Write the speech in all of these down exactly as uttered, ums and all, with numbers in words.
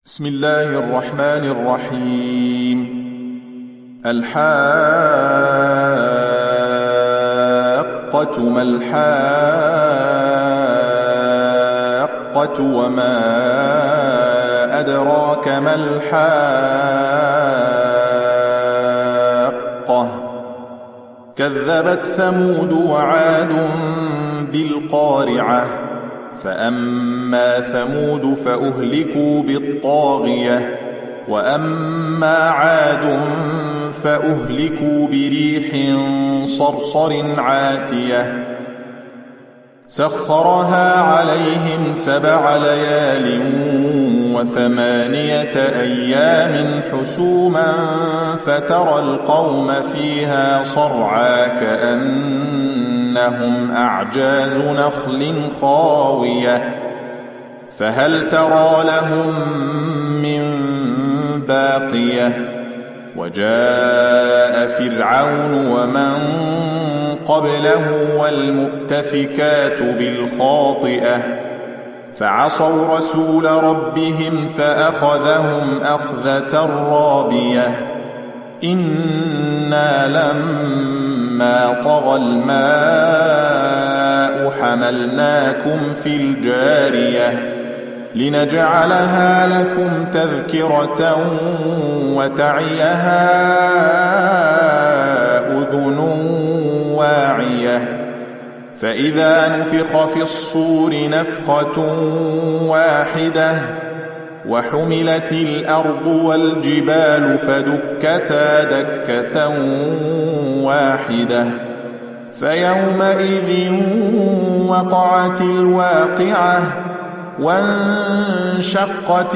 بسم الله الرحمن الرحيم. الحاقة ما الحاقة وما أدراك ما الحاقة كذبت ثمود وعاد بالقارعة فأما ثمود فأهلكوا بالطاغية وأما عاد فأهلكوا بريح صرصر عاتية سخرها عليهم سبع ليال وثمانية أيام حسوما فترى القوم فيها صرعى كأنهم أعجاز نخل خاوية فهل ترى لهم من باقية وجاء فرعون ومن قبله والمؤتفكات بالخاطئة فعصوا رسول ربهم فأخذهم أخذة رابية إنا لما طغى الماء حملناكم في الجارية لنجعلها لكم تذكرة وتعيها أذن واعية فإذا نفخ في الصور نفخة واحدة وحملت الأرض والجبال فدكتا دكة واحدة فيومئذ وقعت الواقعة وانشقت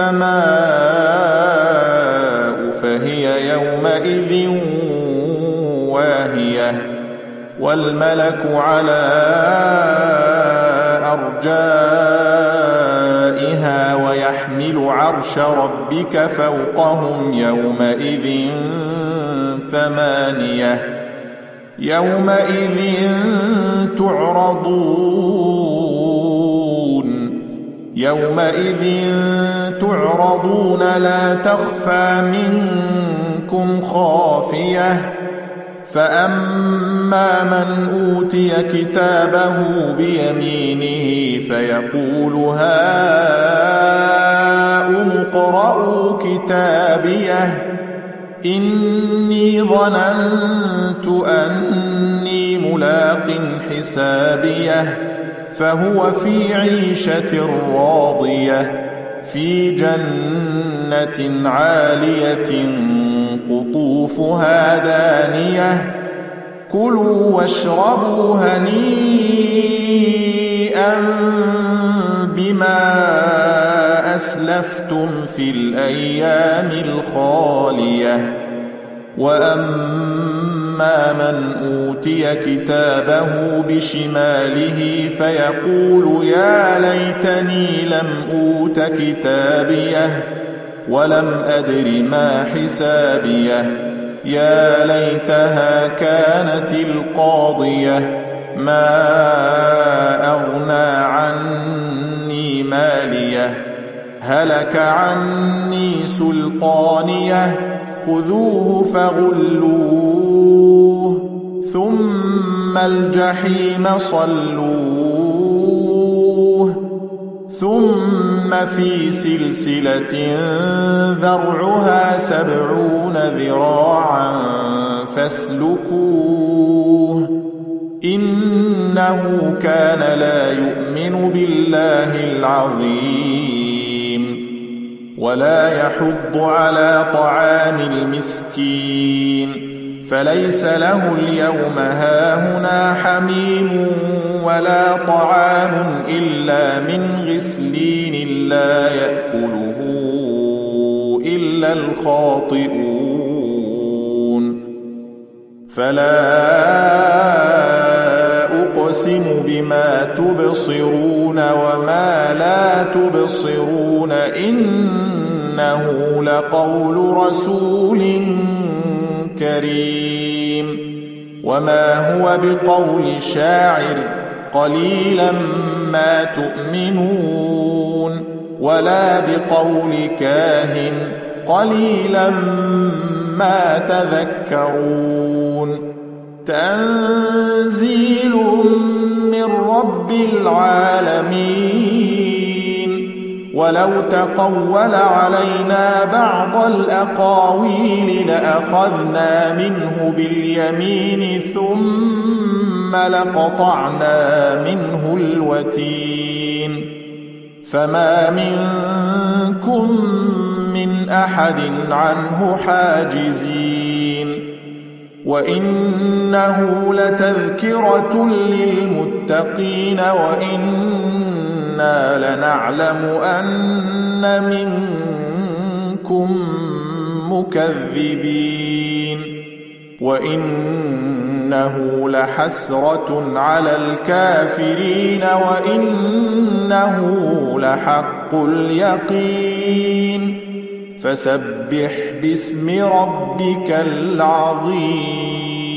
السماء فهي يومئذ واهية والملك على أرجائها ويحمل عرش ربك فوقهم يومئذ ثمانية يومئذ تعرضون يومئذ تعرضون لا تخفى منكم خافية فأما من أوتي كتابه بيمينه فيقول هاؤم اقرءوا كتابيه إني ظننت أني ملاق حسابيه فهو في عيشة راضية في جنة عالية قطوفها دانية كلوا واشربوا هنيئا بما أسلفتم في الأيام الخالية وأما من أوتي كتابه بشماله فيقول يا ليتني لم أوت كتابيه ولم أدر ما حسابيه يا ليتها كانت القاضية ما أغنى عني ماليه هلك عني سلطانيه خذوه فغلوه ثم الجحيم صلوه ثم في سلسلة ذرعها سبعون ذراعا فاسلكوه إنه كان لا يؤمن بالله العظيم ولا يحض على طعام المسكين فليس له اليوم هاهنا حميم ولا طعام إلا من غسلين لا يأكله إلا الخاطئون فلا أقسم بما تبصرون وما لا تبصرون إنه لقول رسول كريم وما هو بقول شاعر قليلا ما تؤمنون ولا بقول كاهن قليلا ما تذكرون تنزيل من رب العالمين ولو تقول علينا بعض الأقاويل لأخذنا منه باليمين ثم لقطعنا منه الوتين فما منكم من أحد عنه حاجزين وإنه لتذكرة للمتقين وإنا لنعلم أن منكم مكذبين وإنه لحسرة على الكافرين وإنه لحق اليقين فسبح باسم ربك العظيم